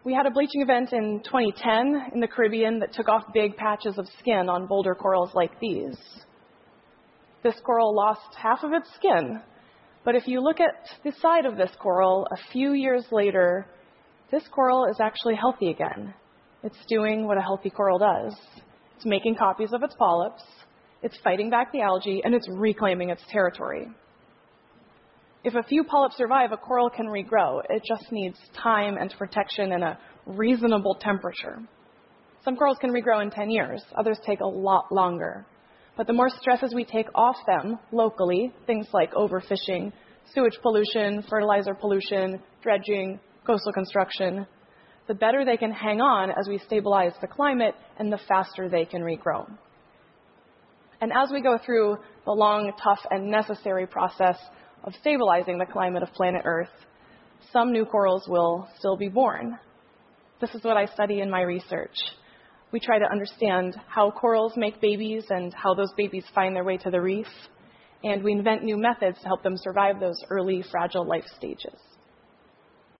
We had a bleaching event in 2010 in the Caribbean that took off big patches of skin on boulder corals like these. This coral lost half of its skin, but if you look at the side of this coral a few years later, this coral is actually healthy again. It's doing what a healthy coral does. It's making copies of its polyps, it's fighting back the algae, and it's reclaiming its territory. If a few polyps survive, a coral can regrow. It just needs time and protection and a reasonable temperature. Some corals can regrow in 10 years. Others take a lot longer. But the more stresses we take off them locally, things like overfishing, sewage pollution, fertilizer pollution, dredging, coastal construction, the better they can hang on as we stabilize the climate and the faster they can regrow. And as we go through the long, tough, and necessary process of stabilizing the climate of planet Earth, some new corals will still be born. This is what I study in my research. We try to understand how corals make babies and how those babies find their way to the reef, and we invent new methods to help them survive those early, fragile life stages.